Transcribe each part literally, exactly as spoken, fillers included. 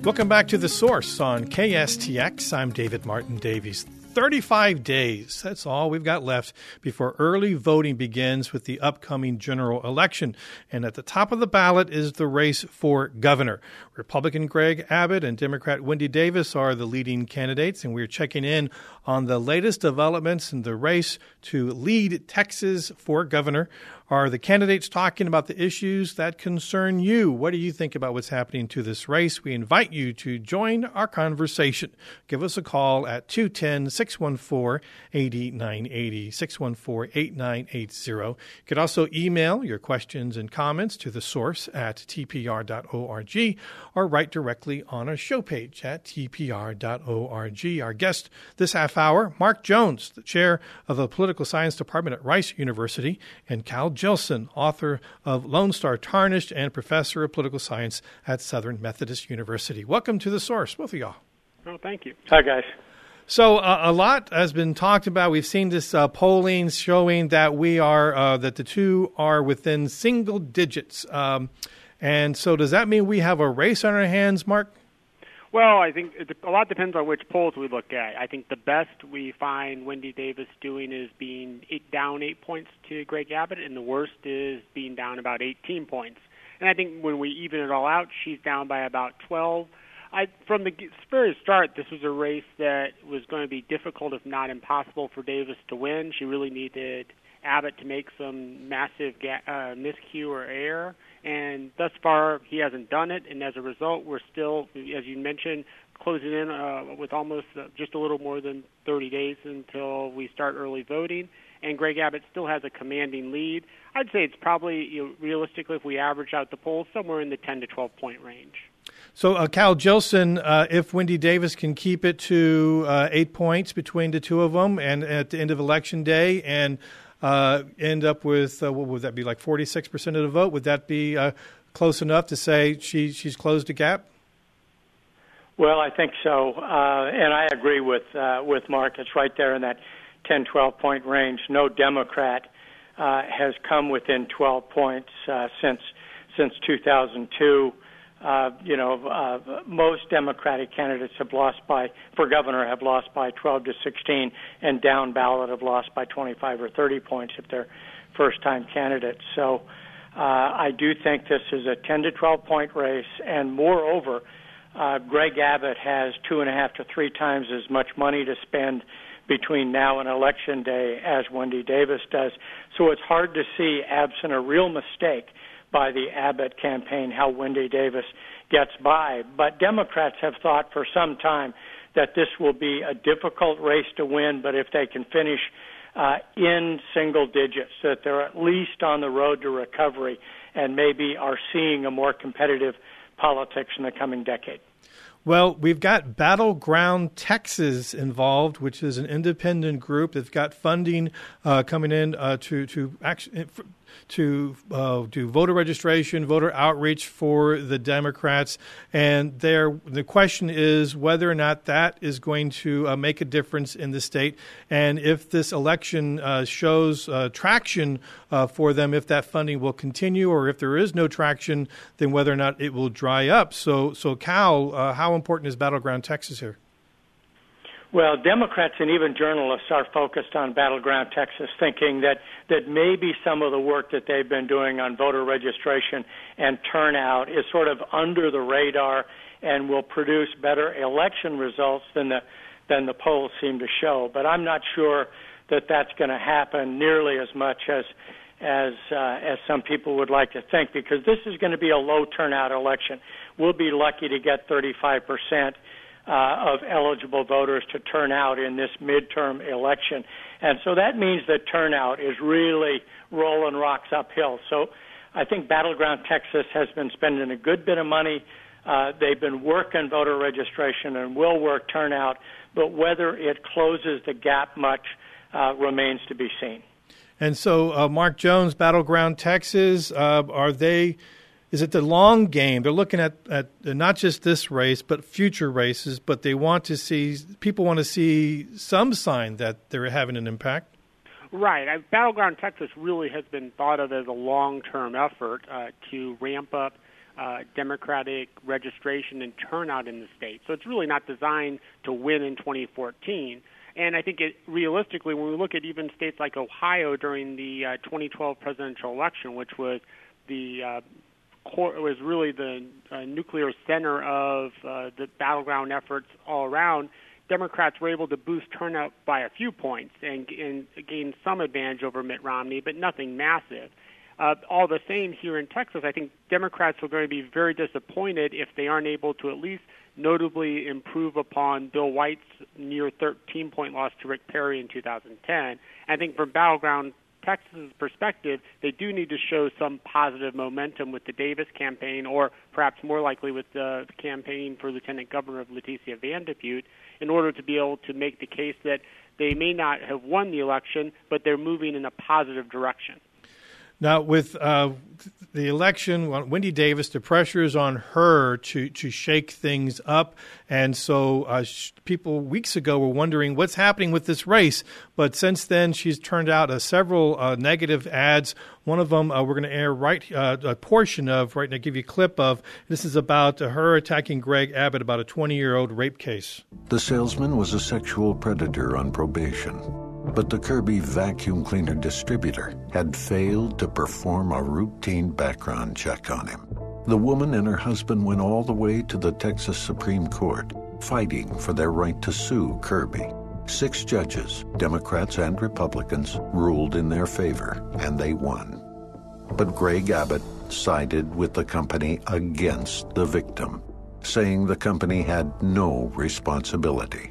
Welcome back to The Source on K S T X. I'm David Martin Davies. thirty-five days. That's all we've got left before early voting begins with the upcoming general election. And at the top of the ballot is the race for governor. Republican Greg Abbott and Democrat Wendy Davis are the leading candidates, and we're checking in on the latest developments in the race to lead Texas for governor. Are the candidates talking about the issues that concern you? What do you think about what's happening to this race? We invite you to join our conversation. Give us a call at two one zero, six one four, eight nine eight zero, six one four, eight nine eight zero. You could also email your questions and comments to the source at t p r dot org or write directly on our show page at t p r dot org. Our guest this half hour, Mark Jones, the chair of the Political Science Department at Rice University, and Cal Jillson, author of Lone Star Tarnished and professor of political science at Southern Methodist University. Welcome to The Source, both of y'all. Oh, thank you. Hi, guys. So uh, a lot has been talked about. We've seen this uh, polling showing that we are uh, that the two are within single digits. Um, and so does that mean we have a race on our hands, Mark? Well, I think it, a lot depends on which polls we look at. I think the best we find Wendy Davis doing is being eight, down eight points to Greg Abbott, and the worst is being down about eighteen points. And I think when we even it all out, she's down by about twelve. I, from the very start, this was a race that was going to be difficult, if not impossible, for Davis to win. She really needed Abbott to make some massive ga- uh, miscue or error, and thus far he hasn't done it. And as a result, we're still, as you mentioned, closing in uh, with almost uh, just a little more than thirty days until we start early voting. And Greg Abbott still has a commanding lead. I'd say it's probably, you know, realistically, if we average out the polls, somewhere in the ten to twelve point range. So, uh, Cal Jillson, uh, if Wendy Davis can keep it to uh, eight points between the two of them, and at the end of Election Day, and uh, end up with uh, what would that be, like forty-six percent of the vote? Would that be uh, close enough to say she she's closed a gap? Well, I think so, uh, and I agree with uh, with Mark. It's right there in that ten, twelve point range. No Democrat uh, has come within twelve points uh, since since two thousand two. Uh, you know, uh, most Democratic candidates have lost by, for governor, have lost by twelve to sixteen, and down ballot have lost by twenty-five or thirty points if they're first-time candidates. So uh, I do think this is a ten to twelve point race, and moreover, uh, Greg Abbott has two and a half to three times as much money to spend between now and Election Day as Wendy Davis does. So it's hard to see, absent a real mistake by the Abbott campaign, how Wendy Davis gets by. But Democrats have thought for some time that this will be a difficult race to win, but if they can finish uh, in single digits, that they're at least on the road to recovery and maybe are seeing a more competitive politics in the coming decade. Well, we've got Battleground Texas involved, which is an independent group that's got funding uh, coming in uh, to to actually to uh, do voter registration, voter outreach for the Democrats, and there the question is whether or not that is going to uh, make a difference in the state, and if this election uh, shows uh, traction uh, for them, if that funding will continue, or if there is no traction, then whether or not it will dry up. So, so Cal, uh, how important is Battleground Texas here? Well, Democrats and even journalists are focused on Battleground Texas, thinking that, that maybe some of the work that they've been doing on voter registration and turnout is sort of under the radar and will produce better election results than the than the polls seem to show. But I'm not sure that that's going to happen nearly as much as as uh, as some people would like to think, because this is going to be a low turnout election. We'll be lucky to get thirty-five percent Uh, of eligible voters to turn out in this midterm election. And so that means that turnout is really rolling rocks uphill. So I think Battleground Texas has been spending a good bit of money. Uh, they've been working voter registration and will work turnout, but whether it closes the gap much uh, remains to be seen. And so, uh, Mark Jones, Battleground Texas, uh, are they... Is it the long game? They're looking at, at not just this race, but future races, but they want to see, people want to see some sign that they're having an impact. Right. I, Battleground Texas really has been thought of as a long-term effort uh, to ramp up uh, Democratic registration and turnout in the state. So it's really not designed to win in twenty fourteen. And I think it, realistically, when we look at even states like Ohio during the uh, twenty twelve presidential election, which was the uh, core, was really the uh, nuclear center of uh, the battleground efforts all around, Democrats were able to boost turnout by a few points and, and gain some advantage over Mitt Romney, but nothing massive. Uh, all the same, here in Texas, I think Democrats are going to be very disappointed if they aren't able to at least notably improve upon Bill White's near thirteen-point loss to Rick Perry in two thousand ten. I think from battleground Texas's perspective, they do need to show some positive momentum with the Davis campaign, or perhaps more likely with the campaign for Lieutenant Governor of Leticia Van de Putte, in order to be able to make the case that they may not have won the election, but they're moving in a positive direction. Now, with uh, the election, Wendy Davis, the pressure is on her to, to shake things up. And so uh, sh- people weeks ago were wondering what's happening with this race. But since then, she's turned out uh, several uh, negative ads. One of them uh, we're going to air right uh, a portion of, right now, give you a clip of. This is about uh, her attacking Greg Abbott about a twenty-year-old rape case. The salesman was a sexual predator on probation. But the Kirby vacuum cleaner distributor had failed to perform a routine background check on him. The woman and her husband went all the way to the Texas Supreme Court, fighting for their right to sue Kirby. Six judges, Democrats and Republicans, ruled in their favor, and they won. But Greg Abbott sided with the company against the victim, saying the company had no responsibility.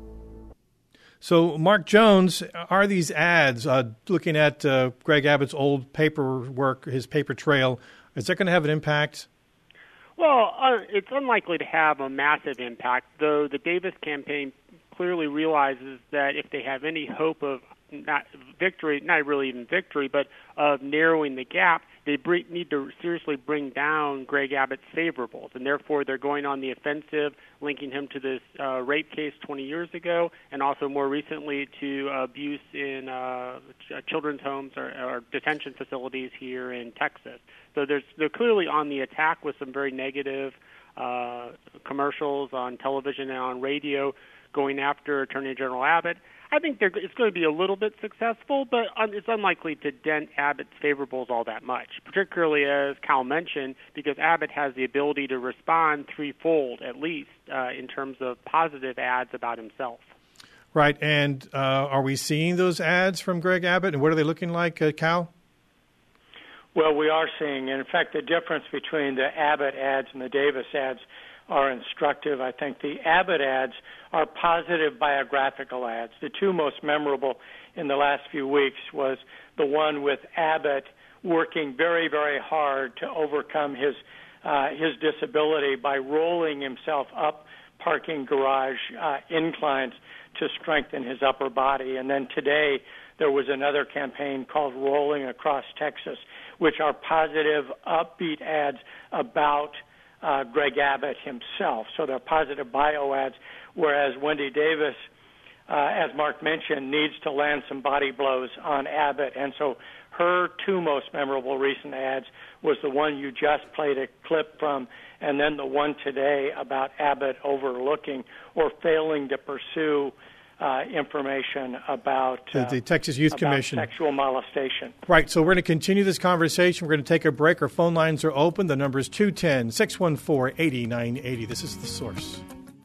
So, Mark Jones, are these ads, uh, looking at uh, Greg Abbott's old paperwork, his paper trail, is that going to have an impact? Well, uh, it's unlikely to have a massive impact, though the Davis campaign clearly realizes that if they have any hope of not victory, not really even victory, but of narrowing the gap, they bring, need to seriously bring down Greg Abbott's favorables, and therefore they're going on the offensive, linking him to this uh, rape case twenty years ago, and also more recently to uh, abuse in uh, ch- children's homes or, or detention facilities here in Texas. So there's, they're clearly on the attack with some very negative uh, commercials on television and on radio going after Attorney General Abbott. I think they're, it's going to be a little bit successful, but it's unlikely to dent Abbott's favorables all that much, particularly, as Cal mentioned, because Abbott has the ability to respond threefold, at least, uh, in terms of positive ads about himself. Right, and uh, are we seeing those ads from Greg Abbott, and what are they looking like, uh, Cal? Well, we are seeing, and in fact, the difference between the Abbott ads and the Davis ads are instructive. I think the Abbott ads are positive biographical ads. The two most memorable in the last few weeks was the one with Abbott working very, very hard to overcome his uh, his disability by rolling himself up parking garage uh, inclines to strengthen his upper body. And then today there was another campaign called Rolling Across Texas, which are positive, upbeat ads about Uh, Greg Abbott himself. So they're positive bio ads, whereas Wendy Davis, uh, as Mark mentioned, needs to land some body blows on Abbott. And so her two most memorable recent ads was the one you just played a clip from, and then the one today about Abbott overlooking or failing to pursue Uh, information about uh, the Texas Youth about Commission sexual molestation. Right. So we're going to continue this conversation. We're going to take a break. Our phone lines are open. The number is two one zero, six one four, eight nine eight zero. This is The Source.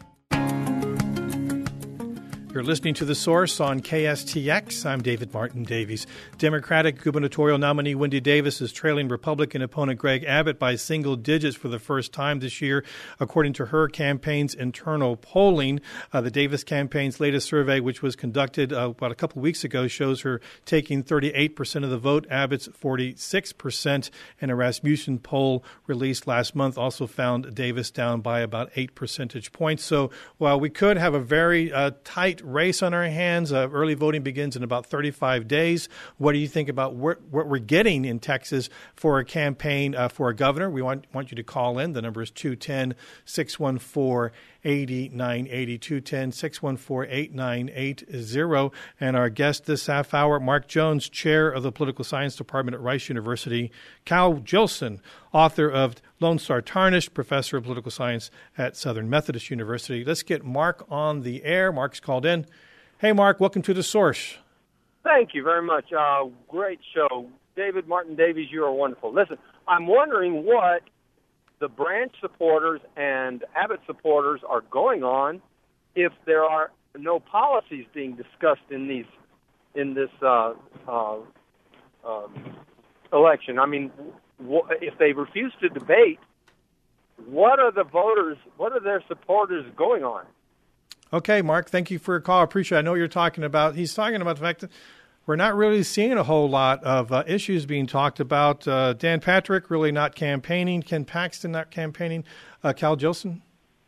You're listening to The Source on K S T X. I'm David Martin Davies. Democratic gubernatorial nominee Wendy Davis is trailing Republican opponent Greg Abbott by single digits for the first time this year, according to her campaign's internal polling. Uh, the Davis campaign's latest survey, which was conducted uh, about a couple weeks ago, shows her taking thirty-eight percent of the vote. Abbott's forty-six percent. And a Rasmussen poll released last month also found Davis down by about eight percentage points. So while we could have a very uh, tight race on our hands, uh, early voting begins in about thirty-five days. What do you think about what, what we're getting in Texas for a campaign uh, for a governor? We want want you to call in. The number is two one zero, six one four, eight nine eight zero, two one zero, six one four, eight nine eight zero. And our guest this half hour, Mark Jones, chair of the Political Science Department at Rice University. Cal Jillson, author of Lone Star Tarnished, professor of political science at Southern Methodist University. Let's get Mark on the air. Mark's called in. Hey, Mark, welcome to The Source. Thank you very much. Uh, great show. David Martin Davies, you are wonderful. Listen, I'm wondering what the Branch supporters and Abbott supporters are going on if there are no policies being discussed in these in this uh, uh, um, election. I mean, wh- if they refuse to debate, what are the voters, what are their supporters going on? Okay, Mark, thank you for your call. I appreciate it. I know you're talking about, he's talking about the fact that we're not really seeing a whole lot of uh, issues being talked about. Uh, Dan Patrick really not campaigning. Ken Paxton not campaigning. Uh, Cal Jolson?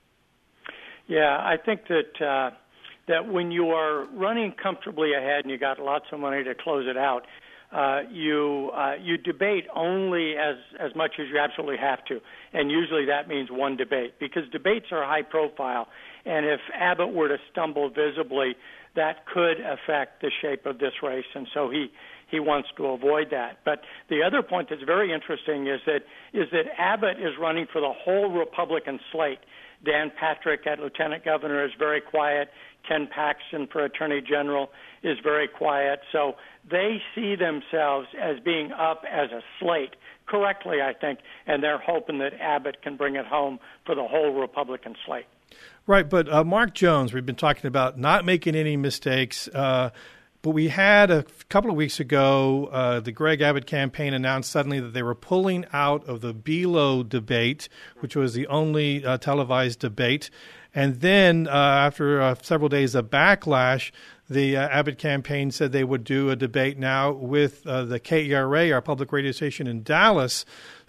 Yeah, I think that uh, that when you are running comfortably ahead and you got lots of money to close it out, uh, you uh, you debate only as, as much as you absolutely have to. And usually that means one debate because debates are high profile. And if Abbott were to stumble visibly, that could affect the shape of this race, and so he, he wants to avoid that. But the other point that's very interesting is that is that Abbott is running for the whole Republican slate. Dan Patrick at Lieutenant Governor is very quiet. Ken Paxton for Attorney General is very quiet. So they see themselves as being up as a slate, correctly, I think, and they're hoping that Abbott can bring it home for the whole Republican slate. Right, but uh, Mark Jones, we've been talking about not making any mistakes, uh, but we had a couple of weeks ago, uh, the Greg Abbott campaign announced suddenly that they were pulling out of the Bealo debate, which was the only uh, televised debate. And then uh, after uh, several days of backlash, the uh, Abbott campaign said they would do a debate now with uh, the K E R A, our public radio station in Dallas.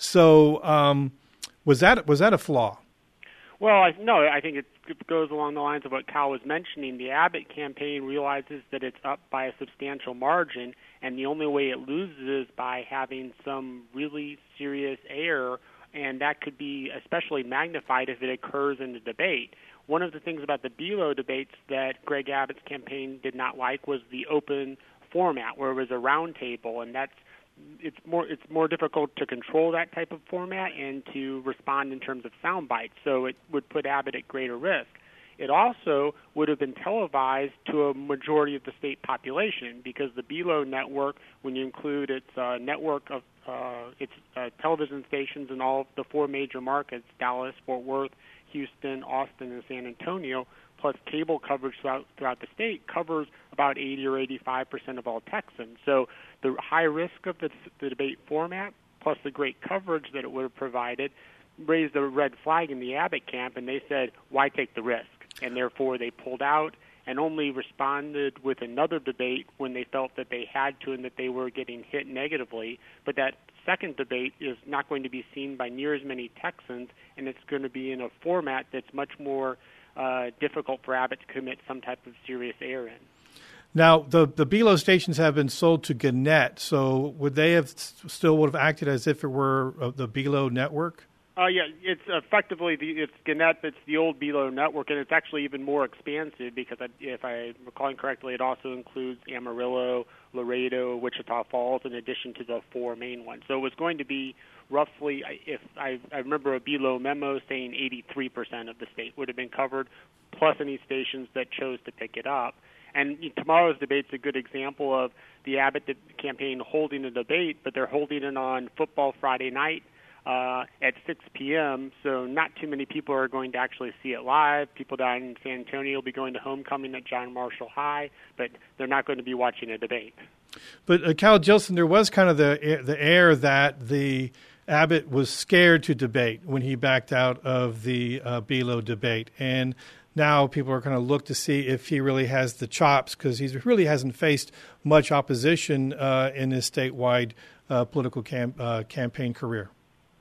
So um, was that was that a flaw? Well, I, no, I think it goes along the lines of what Cal was mentioning. The Abbott campaign realizes that it's up by a substantial margin, and the only way it loses is by having some really serious error, and that could be especially magnified if it occurs in the debate. One of the things about the Bealo debates that Greg Abbott's campaign did not like was the open format, where it was a round table, and that's it's more it's more difficult to control that type of format and to respond in terms of sound bites. So it would put Abbott at greater risk. It also would have been televised to a majority of the state population because the Bealo network, when you include its uh, network of uh, its uh, television stations in all of the four major markets, Dallas, Fort Worth, Houston, Austin, and San Antonio, plus cable coverage throughout, throughout the state, covers about eighty or eighty-five percent of all Texans. So the high risk of the, the debate format, plus the great coverage that it would have provided, raised a red flag in the Abbott camp, and they said, why take the risk? And therefore they pulled out and only responded with another debate when they felt that they had to and that they were getting hit negatively. But that second debate is not going to be seen by near as many Texans, and it's going to be in a format that's much more uh, difficult for Abbott to commit some type of serious error in. Now, the the Bealo stations have been sold to Gannett, so would they have still would have acted as if it were uh, the Bealo network? Uh, yeah, it's effectively the, it's Gannett. It's the old Bealo network, and it's actually even more expansive because, I, if I'm recalling correctly, it also includes Amarillo, Laredo, Wichita Falls, in addition to the four main ones. So it was going to be roughly, if I, I remember a Bealo memo saying eighty-three percent of the state would have been covered, plus any stations that chose to pick it up. And tomorrow's debate's a good example of the Abbott campaign holding a debate, but they're holding it on Football Friday night uh, at six p.m., so not too many people are going to actually see it live. People down in San Antonio will be going to homecoming at John Marshall High, but they're not going to be watching a debate. But, uh, Cal Jolson, there was kind of the the air that the Abbott was scared to debate when he backed out of the uh, Bealo debate, and now people are going to look to see if he really has the chops because he really hasn't faced much opposition uh, in his statewide uh, political cam- uh, campaign career.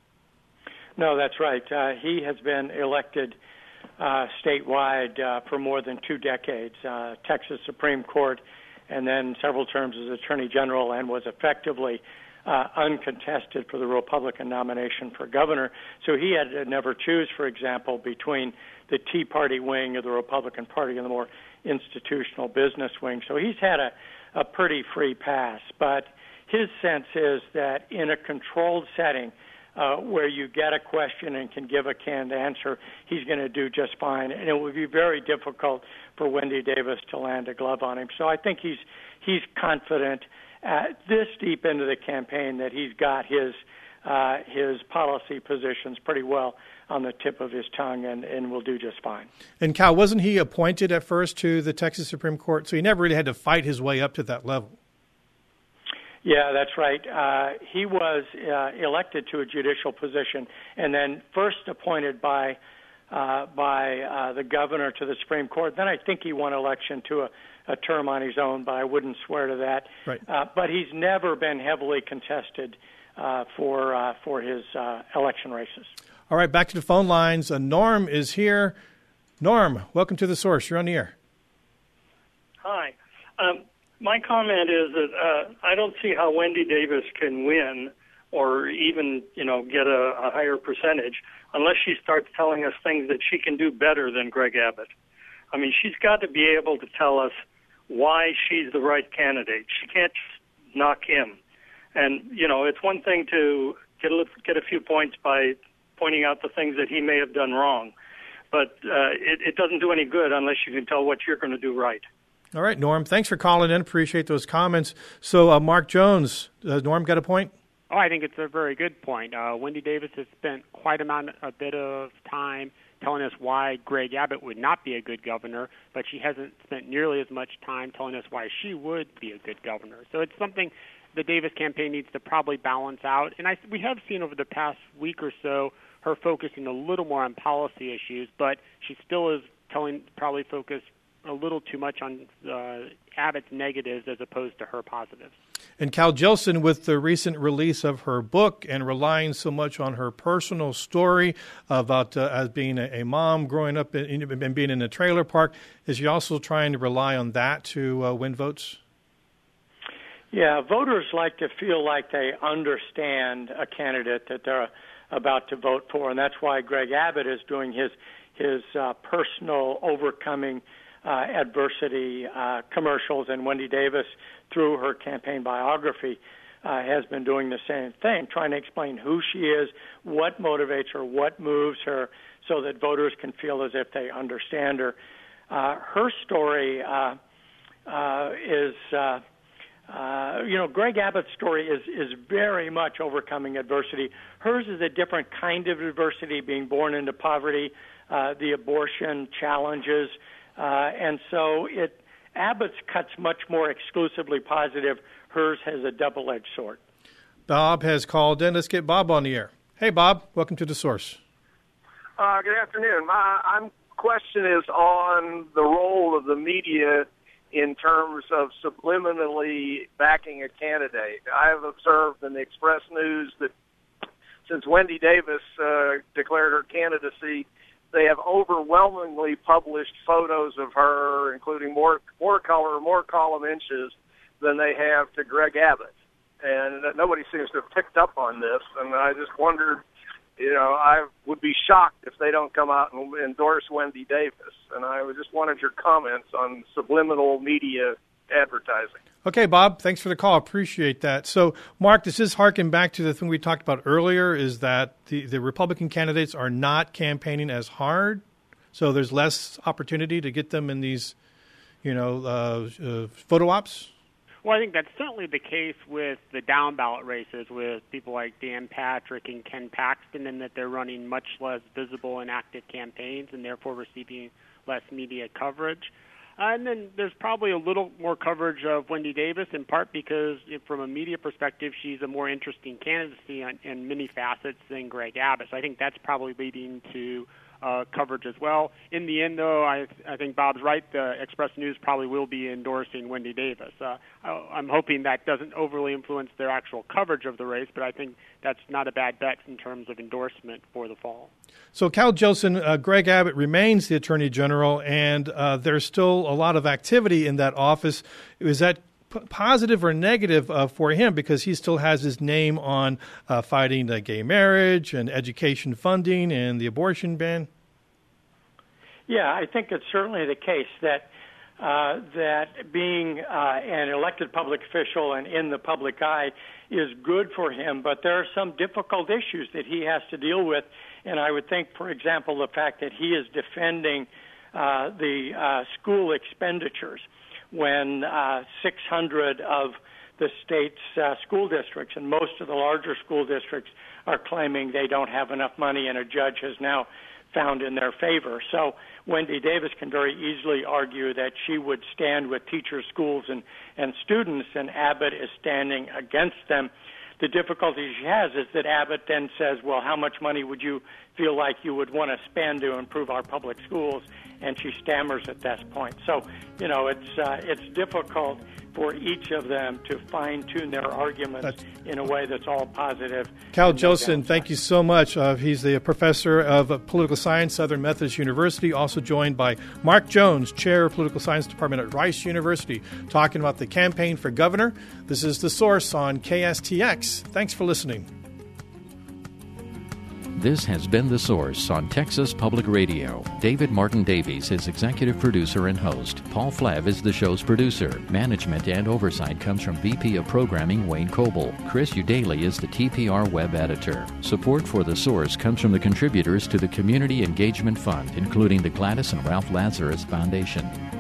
No, that's right. Uh, he has been elected uh, statewide uh, for more than two decades, uh, Texas Supreme Court, and then several terms as Attorney General, and was effectively uh, uncontested for the Republican nomination for governor. So he had to never choose, for example, between the Tea Party wing of the Republican Party and the more institutional business wing. So he's had a, a pretty free pass. But his sense is that in a controlled setting, uh, where you get a question and can give a canned answer, he's going to do just fine. And it would be very difficult for Wendy Davis to land a glove on him. So I think he's he's confident at this deep into the campaign that he's got his uh, his policy positions pretty well on the tip of his tongue, and, and will do just fine. And Cal, wasn't he appointed at first to the Texas Supreme Court? So he never really had to fight his way up to that level. Yeah, that's right. Uh, he was uh, elected to a judicial position and then first appointed by uh, by uh, the governor to the Supreme Court. Then I think he won election to a, a term on his own, but I wouldn't swear to that. Right. Uh, but he's never been heavily contested uh, for uh, for his uh, election races. All right, back to the phone lines. Uh, Norm is here. Norm, welcome to The Source. You're on the air. Hi. Um, my comment is that uh, I don't see how Wendy Davis can win or even, you know, get a, a higher percentage unless she starts telling us things that she can do better than Greg Abbott. I mean, she's got to be able to tell us why she's the right candidate. She can't just knock him. And, you know, it's one thing to get a, get a few points by pointing out the things that he may have done wrong. But uh, it, it doesn't do any good unless you can tell what you're going to do right. All right, Norm, thanks for calling in. Appreciate those comments. So, uh, Mark Jones, uh, Norm got a point? Oh, I think it's a very good point. Uh, Wendy Davis has spent quite amount, a bit of time telling us why Greg Abbott would not be a good governor, but she hasn't spent nearly as much time telling us why she would be a good governor. So it's something the Davis campaign needs to probably balance out. And I, we have seen over the past week or so her focusing a little more on policy issues, but she still is telling probably focus a little too much on uh, Abbott's negatives as opposed to her positives. And Cal Jillson, with the recent release of her book and relying so much on her personal story about uh, as being a, a mom growing up in, and being in a trailer park, is she also trying to rely on that to uh, win votes? Yeah, voters like to feel like they understand a candidate that they're about to vote for, and that's why Greg Abbott is doing his his uh, personal overcoming uh, adversity uh, commercials, and Wendy Davis, through her campaign biography, uh, has been doing the same thing, trying to explain who she is, what motivates her, what moves her, so that voters can feel as if they understand her. Uh, her story uh, uh, is... Uh, Uh, you know, Greg Abbott's story is, is very much overcoming adversity. Hers is a different kind of adversity, being born into poverty, uh, the abortion challenges, uh, and so it Abbott's cuts much more exclusively positive. Hers has a double-edged sword. Bob has called in. Let's get Bob on the air. Hey, Bob, welcome to The Source. Uh, good afternoon. My I'm, question is on the role of the media in terms of subliminally backing a candidate. I have observed in the Express News that since Wendy Davis uh, declared her candidacy, they have overwhelmingly published photos of her, including more more color, more column inches than they have to Greg Abbott. And nobody seems to have picked up on this, and I just wondered, you know, I would be shocked if they don't come out and endorse Wendy Davis. And I just wanted your comments on subliminal media advertising. Okay, Bob, thanks for the call. Appreciate that. So, Mark, this is harking back to the thing we talked about earlier, is that the, the Republican candidates are not campaigning as hard, so there's less opportunity to get them in these, you know, uh, uh, photo ops? Well, I think that's certainly the case with the down ballot races with people like Dan Patrick and Ken Paxton, in that they're running much less visible and active campaigns and therefore receiving less media coverage. Uh, and then there's probably a little more coverage of Wendy Davis, in part because from a media perspective, she's a more interesting candidacy on, in many facets than Greg Abbott. So I think that's probably leading to uh, coverage as well. In the end, though, I, I think Bob's right. The Express News probably will be endorsing Wendy Davis. Uh, I, I'm hoping that doesn't overly influence their actual coverage of the race, but I think that's not a bad bet in terms of endorsement for the fall. So, Cal Jillson, uh, Greg Abbott remains the Attorney General, and uh, there's still a lot of activity in that office. Is that p- positive or negative uh, for him, because he still has his name on uh, fighting uh, gay marriage and education funding and the abortion ban? Yeah, I think it's certainly the case that uh, that being uh, an elected public official and in the public eye is good for him, but there are some difficult issues that he has to deal with. And I would think, for example, the fact that he is defending uh, the uh, school expenditures when uh, six hundred of the state's uh, school districts and most of the larger school districts are claiming they don't have enough money, and a judge has now found in their favor. So Wendy Davis can very easily argue that she would stand with teachers, schools, and, and students, and Abbott is standing against them. The difficulty she has is that Abbott then says, well, how much money would you feel like you would want to spend to improve our public schools? And she stammers at that point. So, you know, it's uh, it's difficult for each of them to fine-tune their arguments that's, in a way that's all positive. Cal Jolson, thank you so much. Uh, he's the professor of uh, political science, Southern Methodist University, also joined by Mark Jones, chair of political science department at Rice University, talking about the campaign for governor. This is The Source on K S T X. Thanks for listening. This has been The Source on Texas Public Radio. David Martin Davies is executive producer and host. Paul Flav is the show's producer. Management and oversight comes from V P of Programming Wayne Coble. Chris Udaly is the T P R web editor. Support for The Source comes from the contributors to the Community Engagement Fund, including the Gladys and Ralph Lazarus Foundation.